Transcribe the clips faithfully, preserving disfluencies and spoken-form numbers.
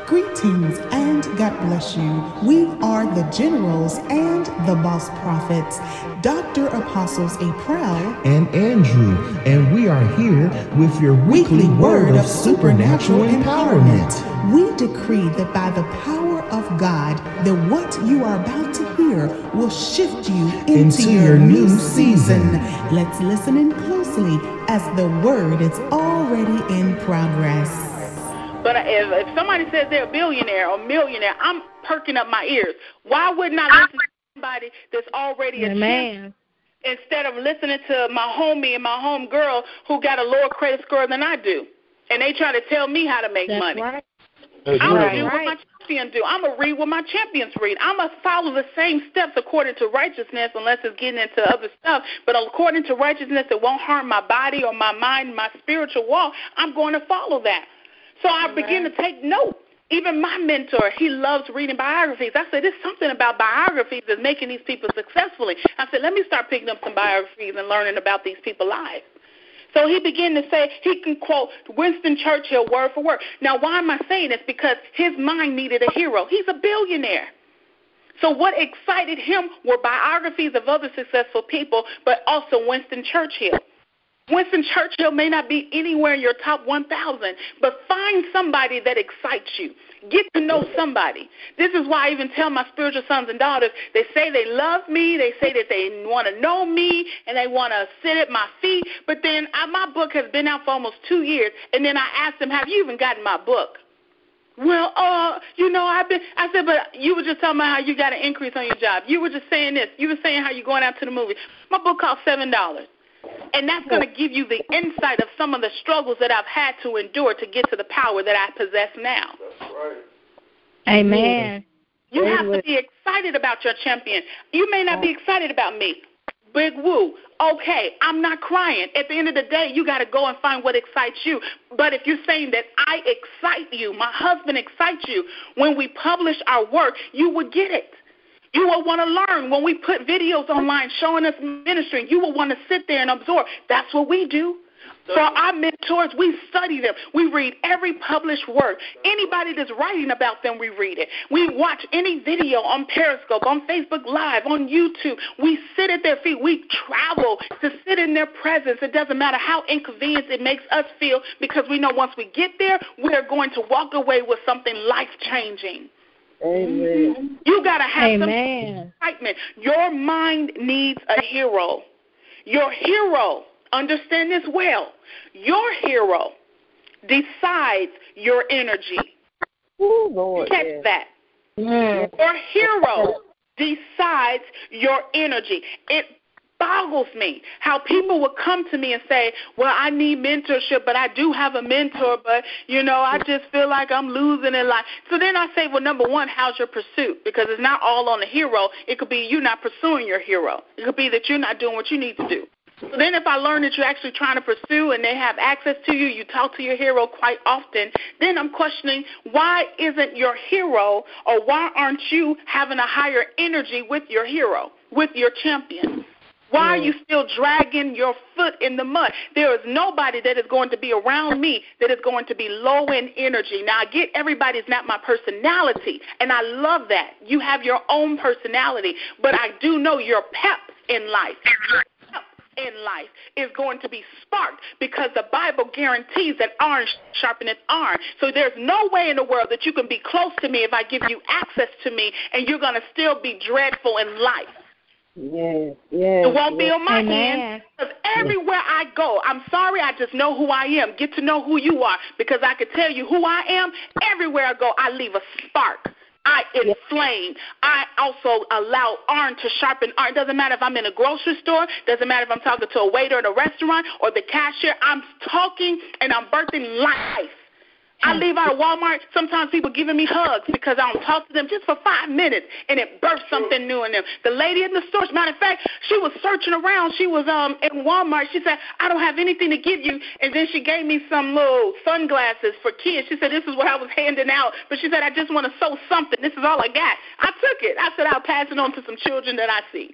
Greetings and God bless you. We are the Generals and the Boss Prophets, Doctor Apostles April and Andrew, and we are here with your weekly word of supernatural empowerment. We decree that by the power of God, that what you are about to hear will shift you into, into your, your new new season. season. Let's listen in closely as the word is already in progress. But if, if somebody says they're a billionaire or millionaire, I'm perking up my ears. Why wouldn't I listen to somebody that's already a champion instead of listening to my homie and my home girl who got a lower credit score than I do, and they try to tell me how to make That's money? Right. I'm going right. to do what my champions do. I'm going to read what my champions read. I'm going to follow the same steps according to righteousness, unless it's getting into other stuff. But according to righteousness that won't harm my body or my mind, my spiritual walk, I'm going to follow that. So I begin to take note. Even my mentor, he loves reading biographies. I said, there's something about biographies that's making these people successfully. I said, let me start picking up some biographies and learning about these people's lives. So he began to say, he can quote Winston Churchill word for word. Now, why am I saying this? Because his mind needed a hero. He's a billionaire. So what excited him were biographies of other successful people, but also Winston Churchill. Winston Churchill may not be anywhere in your top one thousand, but find somebody that excites you. Get to know somebody. This is why I even tell my spiritual sons and daughters, they say they love me, they say that they want to know me, and they want to sit at my feet. But then I, my book has been out for almost two years, and then I asked them, have you even gotten my book? Well, uh, you know, I've been, I said, but you were just talking about how you got an increase on your job. You were just saying this. You were saying how you're going out to the movie. My book cost seven dollars. And that's going to give you the insight of some of the struggles that I've had to endure to get to the power that I possess now. That's right. Amen. You have to be excited about your champion. You may not be excited about me. Big woo. Okay, I'm not crying. At the end of the day, you got to go and find what excites you. But if you're saying that I excite you, my husband excites you, when we publish our work, you would get it. You will want to learn when we put videos online showing us ministry. You will want to sit there and absorb. That's what we do. For our mentors, we study them. We read every published work. Anybody that's writing about them, we read it. We watch any video on Periscope, on Facebook Live, on YouTube. We sit at their feet. We travel to sit in their presence. It doesn't matter how inconvenient it makes us feel, because we know once we get there, we're going to walk away with something life-changing. Amen. You got to have Amen. some excitement. Your mind needs a hero. Your hero, understand this well, your hero decides your energy. Ooh, Lord, Catch yes. that. Mm. Your hero decides your energy. It boggles me how people would come to me and say, well, I need mentorship, but I do have a mentor, but, you know, I just feel like I'm losing in life. So then I say, well, number one, how's your pursuit? Because it's not all on the hero. It could be you not pursuing your hero. It could be that you're not doing what you need to do. So then if I learn that you're actually trying to pursue and they have access to you, you talk to your hero quite often, then I'm questioning, why isn't your hero, or why aren't you having a higher energy with your hero, with your champion? Why are you still dragging your foot in the mud? There is nobody that is going to be around me that is going to be low in energy. Now, I get everybody's not my personality, and I love that. You have your own personality, but I do know your pep in life. Your pep in life is going to be sparked, because the Bible guarantees that iron sharpeneth iron. So there's no way in the world that you can be close to me if I give you access to me, and you're going to still be dreadful in life. Yes, yes. It won't be on my Amen. end, because everywhere I go, I'm sorry, I just know who I am. Get to know who you are, because I can tell you who I am. Everywhere I go, I leave a spark. I inflame. I also allow iron to sharpen iron. Doesn't matter if I'm in a grocery store. Doesn't matter if I'm talking to a waiter in a restaurant or the cashier. I'm talking and I'm birthing life. I leave out of Walmart, sometimes people giving me hugs because I don't talk to them just for five minutes, and it births something new in them. The lady in the store, as a matter of fact, she was searching around. She was um in Walmart. She said, I don't have anything to give you, and then she gave me some little sunglasses for kids. She said, this is what I was handing out, but she said, I just want to sew something. This is all I got. I took it. I said, I'll pass it on to some children that I see.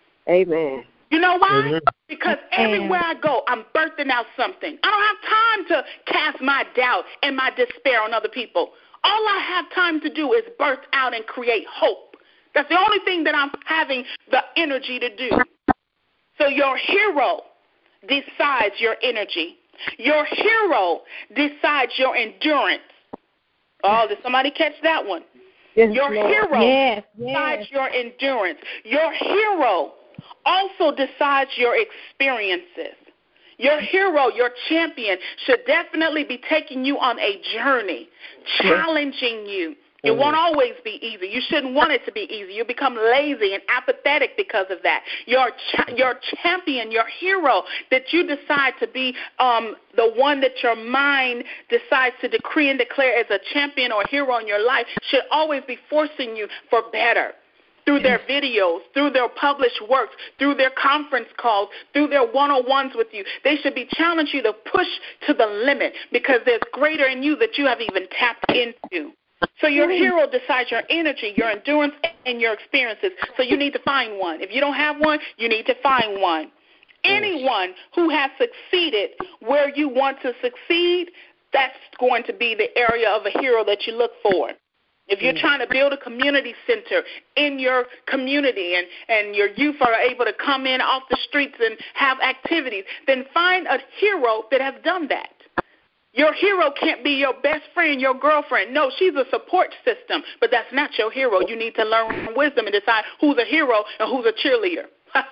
Amen. You know why? Amen. Because everywhere I go, I'm birthing out something. I don't have time to cast my doubt and my despair on other people. All I have time to do is birth out and create hope. That's the only thing that I'm having the energy to do. So your hero decides your energy. Your hero decides your endurance. Oh, did somebody catch that one? Yes, your Lord. hero Yes, decides yes. your endurance. Your hero also decides your experiences. Your hero, your champion, should definitely be taking you on a journey, challenging you. It won't always be easy. You shouldn't want it to be easy. You become lazy and apathetic because of that. Your cha- your champion, your hero that you decide to be um, the one that your mind decides to decree and declare as a champion or hero in your life should always be forcing you for better. Through their videos, through their published works, through their conference calls, through their one-on-ones with you. They should be challenging you to push to the limit because there's greater in you that you have even tapped into. So your hero decides your energy, your endurance, and your experiences. So you need to find one. If you don't have one, you need to find one. Anyone who has succeeded where you want to succeed, that's going to be the area of a hero that you look for. If you're trying to build a community center in your community and, and your youth are able to come in off the streets and have activities, then find a hero that has done that. Your hero can't be your best friend, your girlfriend. No, she's a support system, but that's not your hero. You need to learn wisdom and decide who's a hero and who's a cheerleader.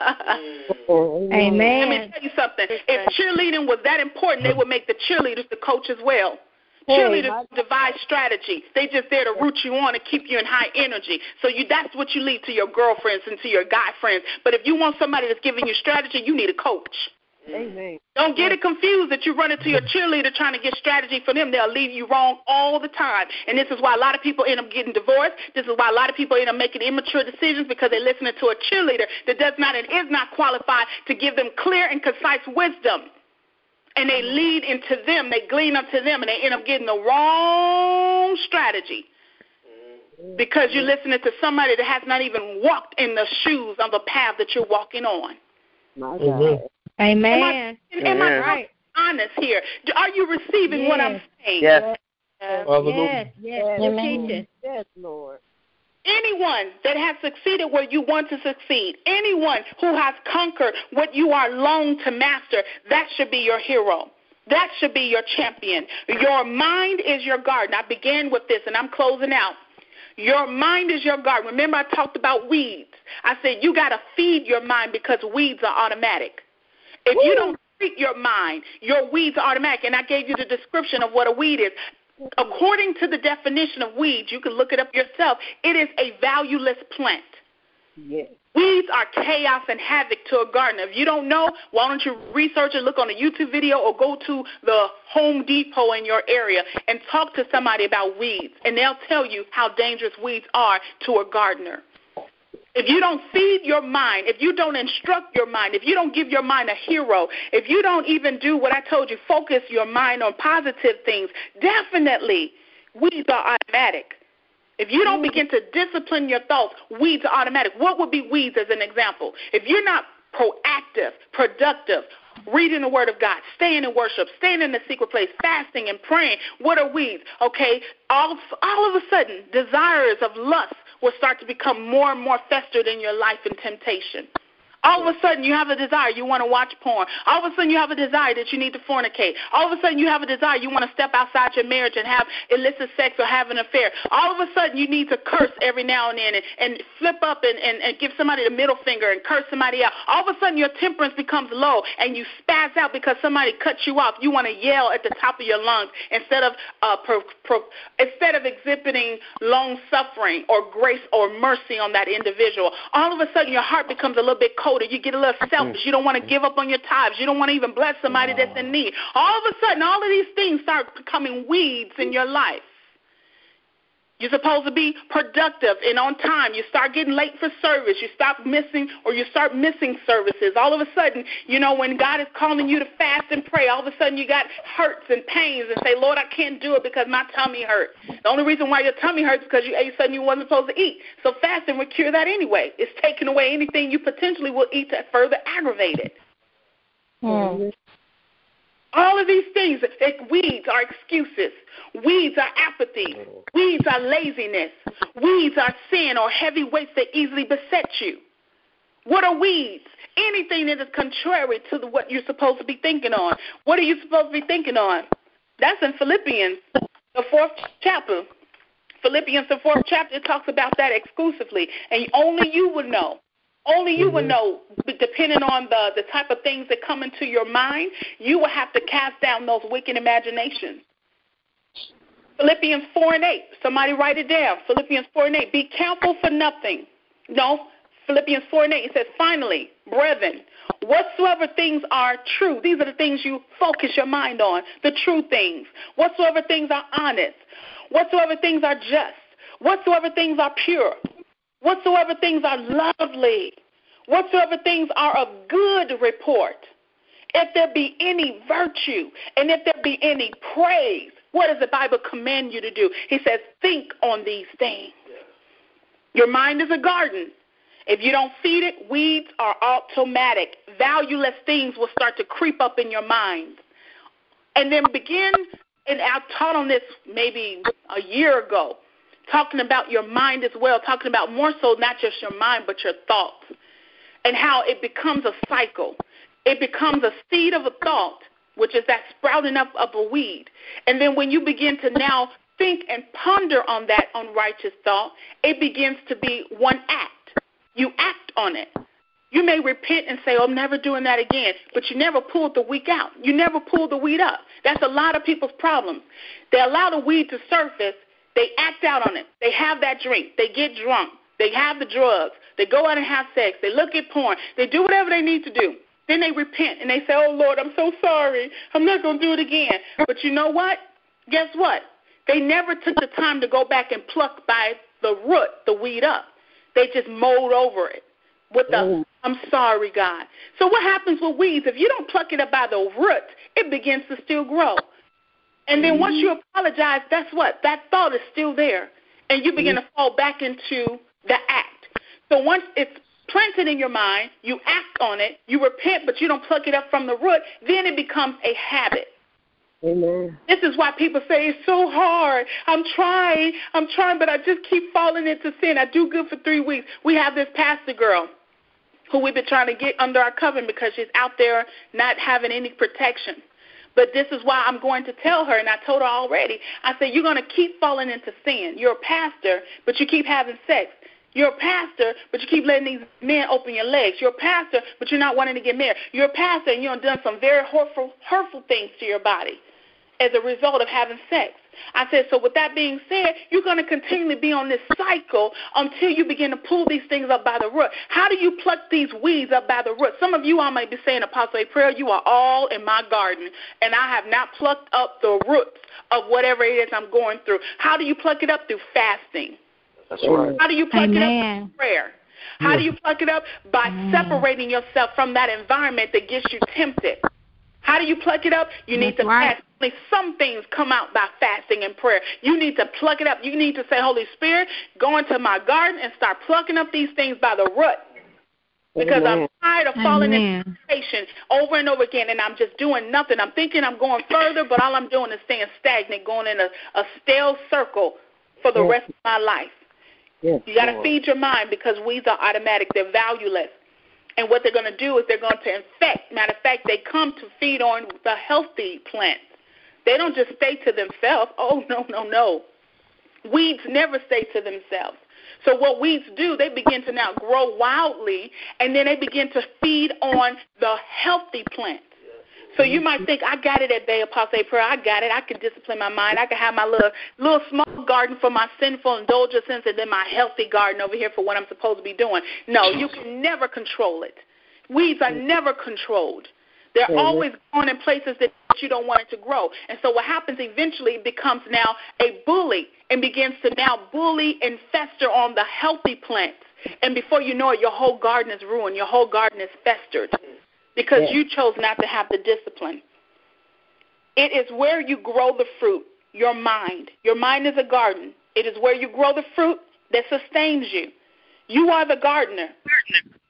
Amen. Let me tell you something. If cheerleading was that important, they would make the cheerleaders the coach as well. Cheerleaders devise strategy. They just there to root you on and keep you in high energy. So you that's what you leave to your girlfriends and to your guy friends. But if you want somebody that's giving you strategy, you need a coach. Amen. Don't get it confused that you run into your cheerleader trying to get strategy for them. They'll leave you wrong all the time. And this is why a lot of people end up getting divorced. This is why a lot of people end up making immature decisions because they're listening to a cheerleader that does not and is not qualified to give them clear and concise wisdom. And they lead into them, they glean up to them, and they end up getting the wrong strategy because you're listening to somebody that has not even walked in the shoes of the path that you're walking on. My God. Amen. Am I, am I right. honest here? Are you receiving yes. what I'm saying? Yes. Yes, Yes. yes. Yes. Yes, Lord. Anyone that has succeeded where you want to succeed, anyone who has conquered what you are longed to master, that should be your hero. That should be your champion. Your mind is your garden. I began with this, and I'm closing out. Your mind is your garden. Remember I talked about weeds. I said you got to feed your mind because weeds are automatic. If you don't feed your mind, your weeds are automatic. And I gave you the description of what a weed is. According to the definition of weeds, you can look it up yourself, it is a valueless plant. Yes. Weeds are chaos and havoc to a gardener. If you don't know, why don't you research it, look on a YouTube video, or go to the Home Depot in your area and talk to somebody about weeds, and they'll tell you how dangerous weeds are to a gardener. If you don't feed your mind, if you don't instruct your mind, if you don't give your mind a hero, if you don't even do what I told you, focus your mind on positive things, definitely weeds are automatic. If you don't begin to discipline your thoughts, weeds are automatic. What would be weeds as an example? If you're not proactive, productive, reading the Word of God, staying in worship, staying in the secret place, fasting and praying, what are weeds? Okay, all, all of a sudden, desires of lust will start to become more and more festered in your life and temptation. All of a sudden, you have a desire, you want to watch porn. All of a sudden, you have a desire that you need to fornicate. All of a sudden, you have a desire, you want to step outside your marriage and have illicit sex or have an affair. All of a sudden, you need to curse every now and then and, and flip up and, and, and give somebody the middle finger and curse somebody out. All of a sudden, your temperance becomes low and you spaz out because somebody cut you off. You want to yell at the top of your lungs instead of uh, pro, pro, instead of exhibiting long suffering or grace or mercy on that individual. All of a sudden, your heart becomes a little bit cold. You get a little selfish. You don't want to give up on your tithes. You don't want to even bless somebody that's in need. All of a sudden, all of these things start becoming weeds in your life. You're supposed to be productive and on time. You start getting late for service. You stop missing or you start missing services. All of a sudden, you know, when God is calling you to fast and pray, all of a sudden you got hurts and pains and say, Lord, I can't do it because my tummy hurts. The only reason why your tummy hurts is because you ate something you wasn't supposed to eat. So fasting would cure that anyway. It's taking away anything you potentially will eat to further aggravate it. Hmm. All of these things, like weeds are excuses. Weeds are apathy. Weeds are laziness. Weeds are sin or heavy weights that easily beset you. What are weeds? Anything that is contrary to the, what you're supposed to be thinking on. What are you supposed to be thinking on? That's in Philippians, the fourth chapter. Philippians, the fourth chapter, it talks about that exclusively. And only you would know. Only you would know, depending on the, the type of things that come into your mind, you will have to cast down those wicked imaginations. Philippians four and eight. Somebody write it down. Philippians four and eight. Be careful for nothing. No, Philippians four and eight. It says, finally, brethren, whatsoever things are true, these are the things you focus your mind on, the true things. Whatsoever things are honest. Whatsoever things are just. Whatsoever things are pure. Whatsoever things are lovely, whatsoever things are of good report, if there be any virtue, and if there be any praise, what does the Bible command you to do? He says, think on these things. Your mind is a garden. If you don't feed it, weeds are automatic. Valueless things will start to creep up in your mind. And then begin, and I taught on this maybe a year ago, talking about your mind as well, talking about more so not just your mind but your thoughts and how it becomes a cycle. It becomes a seed of a thought, which is that sprouting up of a weed. And then when you begin to now think and ponder on that unrighteous thought, it begins to be one act. You act on it. You may repent and say, oh, I'm never doing that again, but you never pulled the weed out. You never pulled the weed up. That's a lot of people's problems. They allow the weed to surface. They act out on it. They have that drink. They get drunk. They have the drugs. They go out and have sex. They look at porn. They do whatever they need to do. Then they repent, and they say, oh, Lord, I'm so sorry. I'm not going to do it again. But you know what? Guess what? They never took the time to go back and pluck by the root the weed up. They just mowed over it with the, I'm sorry, God. So what happens with weeds? If you don't pluck it up by the root, it begins to still grow. And then once you apologize, that's what? That thought is still there. And you begin to fall back into the act. So once it's planted in your mind, you act on it, you repent, but you don't pluck it up from the root, then it becomes a habit. Amen. This is why people say it's so hard. I'm trying, I'm trying, but I just keep falling into sin. I do good for three weeks. We have this pastor girl who we've been trying to get under our coven because she's out there not having any protection. But this is why I'm going to tell her, and I told her already, I said, you're going to keep falling into sin. You're a pastor, but you keep having sex. You're a pastor, but you keep letting these men open your legs. You're a pastor, but you're not wanting to get married. You're a pastor, and you've done some very hurtful, hurtful things to your body as a result of having sex. I said, so with that being said, you're going to continually be on this cycle until you begin to pull these things up by the root. How do you pluck these weeds up by the root? Some of you all might be saying, Apostle A. Prayer, you are all in my garden, and I have not plucked up the roots of whatever it is I'm going through. How do you pluck it up? Through fasting. That's right. How do you pluck Amen. it up? Through prayer. How do you pluck it up? By Amen. separating separating yourself from that environment that gets you tempted. How do you pluck it up? You need That's to right. fast. Only some things come out by fasting and prayer. You need to pluck it up. You need to say, Holy Spirit, go into my garden and start plucking up these things by the root. Because Amen. I'm tired of falling Amen. into temptation over and over again, and I'm just doing nothing. I'm thinking I'm going further, but all I'm doing is staying stagnant, going in a, a stale circle for the Yes. rest of my life. Yes, You got to Lord. feed your mind because weeds are automatic. They're valueless. And what they're going to do is they're going to infect. Matter of fact, they come to feed on the healthy plants. They don't just stay to themselves. Oh, no, no, no. Weeds never stay to themselves. So what weeds do, they begin to now grow wildly, and then they begin to feed on the healthy plants. So you might think, I got it at Bay Apostle A. Prayer. I got it. I can discipline my mind. I can have my little little small garden for my sinful indulgences and then my healthy garden over here for what I'm supposed to be doing. No, you can never control it. Weeds are never controlled. They're Mhm. always growing in places that you don't want it to grow. And so what happens eventually, it becomes now a bully and begins to now bully and fester on the healthy plants. And before you know it, your whole garden is ruined. Your whole garden is festered. Because Yes. you chose not to have the discipline. It is where you grow the fruit, your mind. Your mind is a garden. It is where you grow the fruit that sustains you. You are the gardener.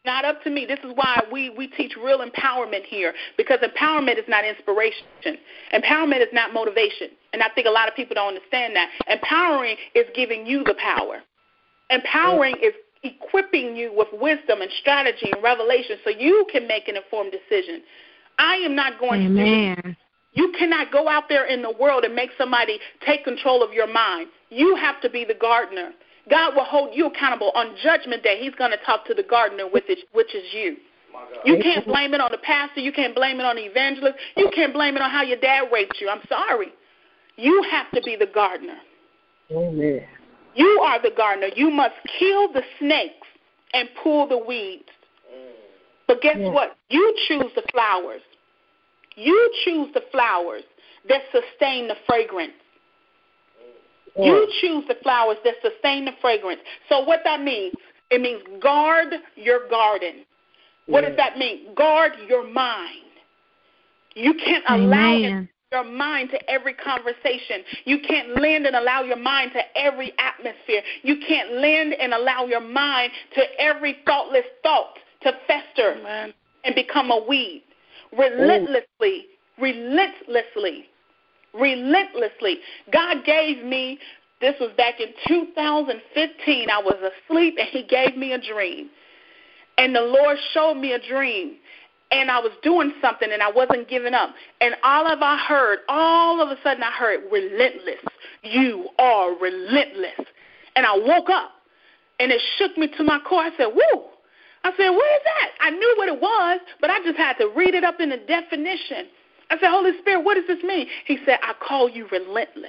Not up to me. This is why we, we teach real empowerment here, because empowerment is not inspiration. Empowerment is not motivation. And I think a lot of people don't understand that. Empowering is giving you the power. Empowering is equipping you with wisdom and strategy and revelation so you can make an informed decision. I am not going Amen. to do You cannot go out there in the world and make somebody take control of your mind. You have to be the gardener. God will hold you accountable. On Judgment Day, he's going to talk to the gardener, which is, which is you. You can't blame it on the pastor. You can't blame it on the evangelist. You can't blame it on how your dad raped you. I'm sorry. You have to be the gardener. Amen. You are the gardener. You must kill the snakes and pull the weeds. But guess Yeah. what? You choose the flowers. You choose the flowers that sustain the fragrance. Yeah. You choose the flowers that sustain the fragrance. So what that means, it means guard your garden. What Yeah. does that mean? Guard your mind. You can't allow Amen. your mind to every conversation. You can't lend and allow your mind to every atmosphere. You can't lend and allow your mind to every thoughtless thought to fester Amen. and become a weed. Relentlessly, relentlessly, relentlessly. God gave me, this was back in two thousand fifteen, I was asleep and he gave me a dream. And the Lord showed me a dream. And I was doing something and I wasn't giving up. And all of I heard, all of a sudden I heard, relentless. You are relentless. And I woke up and it shook me to my core. I said, woo. I said, what is that? I knew what it was, but I just had to read it up in the definition. I said, Holy Spirit, what does this mean? He said, I call you relentless.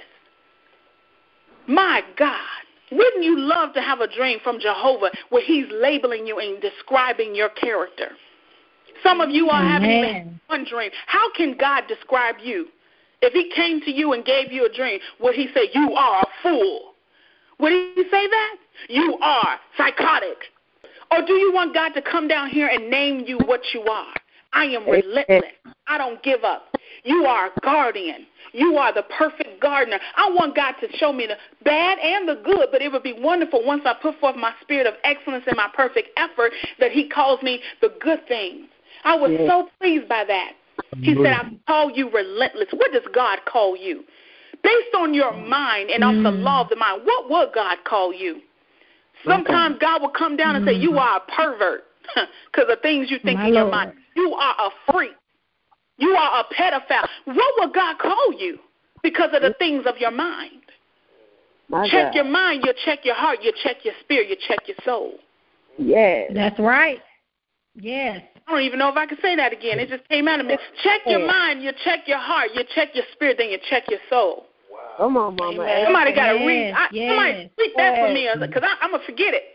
My God, wouldn't you love to have a dream from Jehovah where he's labeling you and describing your character? Some of you are having even one dream. How can God describe you? If he came to you and gave you a dream, would he say, you are a fool? Would he say that? You are psychotic. Or do you want God to come down here and name you what you are? I am relentless. I don't give up. You are a guardian. You are the perfect gardener. I want God to show me the bad and the good, but it would be wonderful once I put forth my spirit of excellence and my perfect effort that he calls me the good things. I was Yeah. so pleased by that. He said, I call you relentless. What does God call you? Based on your mind and off the law of the mind, what would God call you? Sometimes God will come down and say, you are a pervert because of things you think My in your Lord. mind. You are a freak. You are a pedophile. What will God call you because of the things of your mind? My Check God. your mind, you check your heart, you check your spirit, you check your soul. Yes. That's right. Yes. I don't even know if I can say that again. It just came out of me. Check your Yeah. mind, you check your heart, you check your spirit, then you check your soul. Come on, Mama. Amen. Somebody got to Yes, read. I, yes, somebody speak that for me yes. because I'm going to forget it.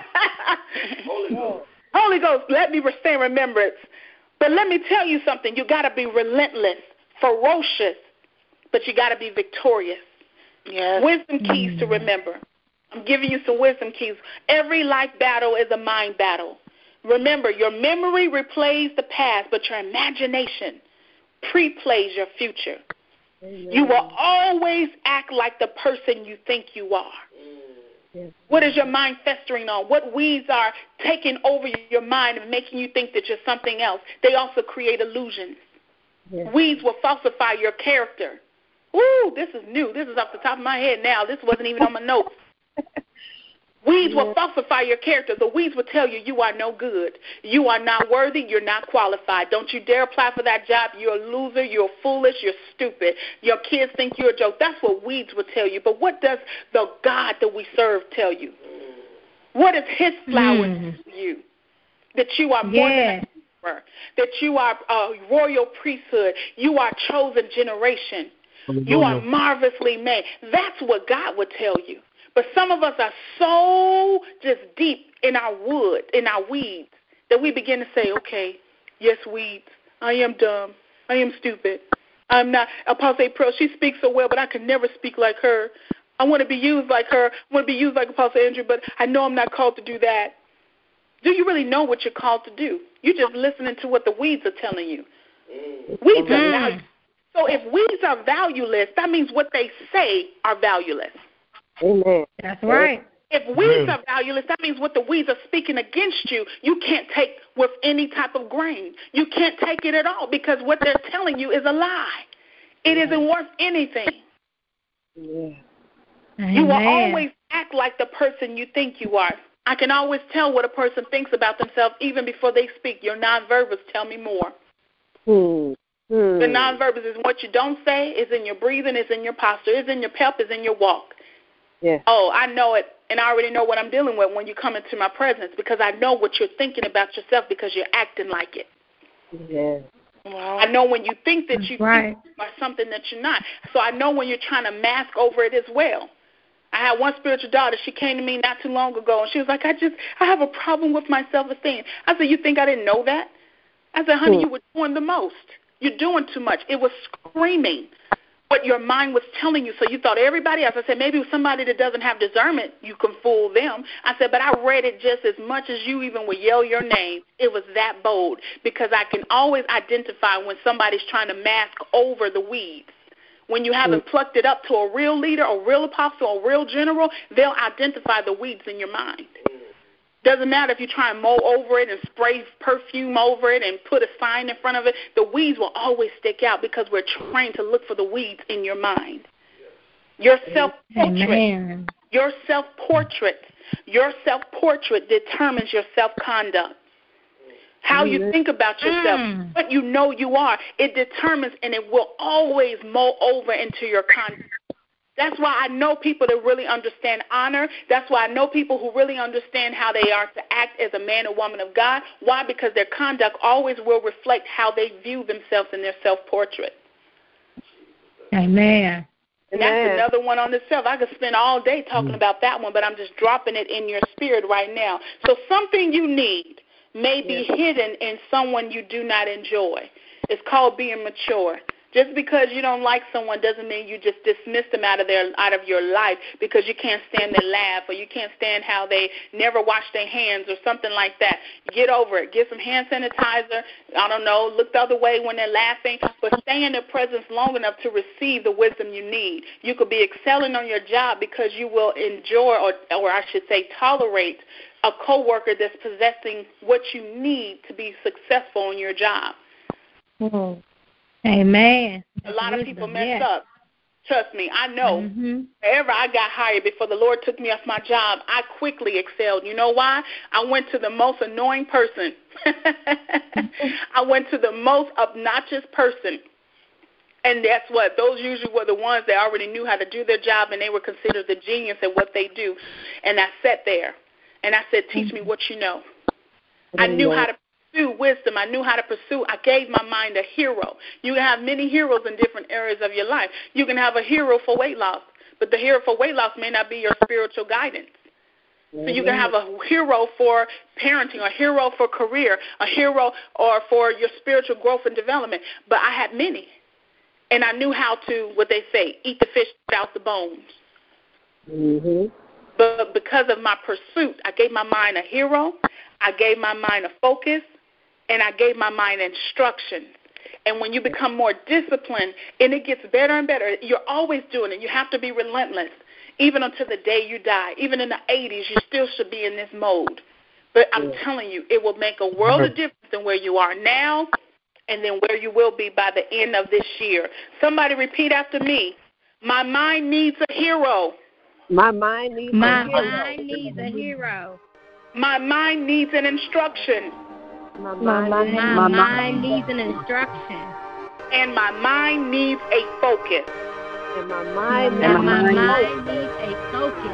Holy Ghost. Holy Ghost, let me stay in remembrance. But let me tell you something. You got to be relentless, ferocious, but you got to be victorious. Yes. Wisdom keys to remember. I'm giving you some wisdom keys. Every life battle is a mind battle. Remember, your memory replays the past, but your imagination pre-plays your future. Amen. You will always act like the person you think you are. Yes. What is your mind festering on? What weeds are taking over your mind and making you think that you're something else? They also create illusions. Yes. Weeds will falsify your character. Ooh, this is new. This is off the top of my head now. This wasn't even on my notes. Weeds will falsify your character. The weeds will tell you you are no good. You are not worthy. You're not qualified. Don't you dare apply for that job. You're a loser. You're foolish. You're stupid. Your kids think you're a joke. That's what weeds will tell you. But what does the God that we serve tell you? What is his flower Mm. to you? That you are more Yes. than a conqueror. That you are a royal priesthood. You are chosen generation. You are marvelously made. That's what God would tell you. But some of us are so just deep in our wood, in our weeds, that we begin to say, okay, yes, weeds, I am dumb. I am stupid. I'm not. Apostle April, she speaks so well, but I can never speak like her. I want to be used like her. I want to be used like Apostle Andrew, but I know I'm not called to do that. Do you really know what you're called to do? You're just listening to what the weeds are telling you. Weeds are Mm. valueless. So if weeds are valueless, that means what they say are valueless. Amen. That's right. If weeds are valueless, that means what the weeds are speaking against you, you can't take with any type of grain. You can't take it at all because what they're telling you is a lie. It isn't worth anything. Yeah. You will always act like the person you think you are. I can always tell what a person thinks about themselves even before they speak. Your nonverbals tell me more. Hmm. Hmm. The nonverbals is what you don't say, is in your breathing, is in your posture, is in your pep, is in your walk. Yeah. Oh, I know it, and I already know what I'm dealing with when you come into my presence because I know what you're thinking about yourself because you're acting like it. Yeah. Well, I know when you think that you right. think are something that you're not. So I know when you're trying to mask over it as well. I had one spiritual daughter. She came to me not too long ago, and she was like, I just, I have a problem with my self-esteem. I said, you think I didn't know that? I said, honey, hmm. you were doing the most. You're doing too much. It was screaming what your mind was telling you. So you thought everybody else. I said, maybe somebody that doesn't have discernment, you can fool them. I said, but I read it just as much as you even would yell your name. It was that bold because I can always identify when somebody's trying to mask over the weeds. When you haven't plucked it up to a real leader, a real apostle, a real general, they'll identify the weeds in your mind. Doesn't matter if you try and mow over it and spray perfume over it and put a sign in front of it. The weeds will always stick out because we're trained to look for the weeds in your mind. Your self-portrait, Amen. your self-portrait, your self-portrait determines your self-conduct. How you think about yourself, Mm. what you know you are, it determines and it will always mold over into your conduct. That's why I know people that really understand honor. That's why I know people who really understand how they are to act as a man or woman of God. Why? Because their conduct always will reflect how they view themselves in their self-portrait. Amen. And that's another one on itself. I could spend all day talking about that one, but I'm just dropping it in your spirit right now. So something you need may be yes. hidden in someone you do not enjoy. It's called being mature. Just because you don't like someone doesn't mean you just dismiss them out of their out of your life because you can't stand their laugh or you can't stand how they never wash their hands or something like that. Get over it. Get some hand sanitizer. I don't know. Look the other way when they're laughing. But stay in their presence long enough to receive the wisdom you need. You could be excelling on your job because you will enjoy or, or I should say tolerate a coworker that's possessing what you need to be successful in your job. Mm-hmm. Amen. A lot of people mess yes. up. Trust me, I know. Mm-hmm. Wherever I got hired before the Lord took me off my job, I quickly excelled. You know why? I went to the most annoying person. I went to the most obnoxious person. And that's what, those usually were the ones that already knew how to do their job and they were considered the genius at what they do. And I sat there and I said, teach me what you know. I knew how to pursue wisdom. I knew how to pursue. I gave my mind a hero. You can have many heroes in different areas of your life. You can have a hero for weight loss, but the hero for weight loss may not be your spiritual guidance. So you can have a hero for parenting, a hero for career, a hero or for your spiritual growth and development. But I had many. And I knew how to, what they say, eat the fish without the bones. Mm-hmm. But because of my pursuit, I gave my mind a hero, I gave my mind a focus, and I gave my mind instructions. And when you become more disciplined, and it gets better and better, you're always doing it. You have to be relentless, even until the day you die. Even in the eighties, you still should be in this mode. But I'm yeah. telling you, it will make a world of difference in where you are now and then where you will be by the end of this year. Somebody repeat after me. My mind needs a hero. My mind needs My a hero. My mind needs a hero. My mind needs an instruction. My My, mind, my, my mind needs an instruction. And my mind needs a focus. And my mind, and and my my mind needs a focus.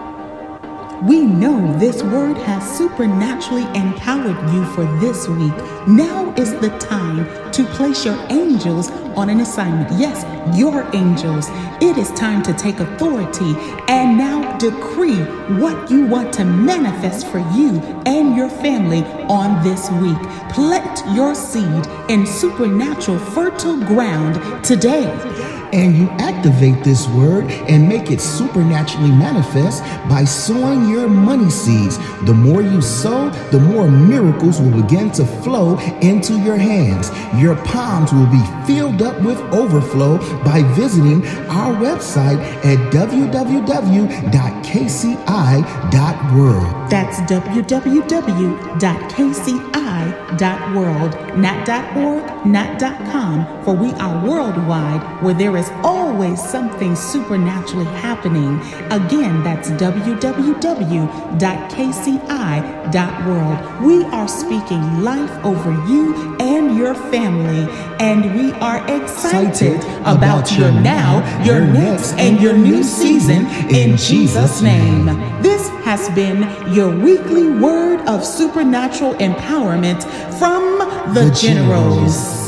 We know this word has supernaturally empowered you for this week. Now is the time to place your angels on an assignment. Yes, your angels. It is time to take authority and now decree what you want to manifest for you and your family on this week. Plant your seed in supernatural fertile ground today. And you activate this word and make it supernaturally manifest by sowing your money seeds. The more you sow, the more miracles will begin to flow into your hands. Your palms will be filled filled up with overflow by visiting our website at w w w dot k c i dot world. That's w w w dot k c i dot world, not .org, not .com, for we are worldwide, where there is always something supernaturally happening. Again, that's w w w dot k c i dot world. We are speaking life over you and your family, and we are excited about your now, your next, and your new season in Jesus' name. This has been your weekly word of supernatural empowerment from the, the Generals.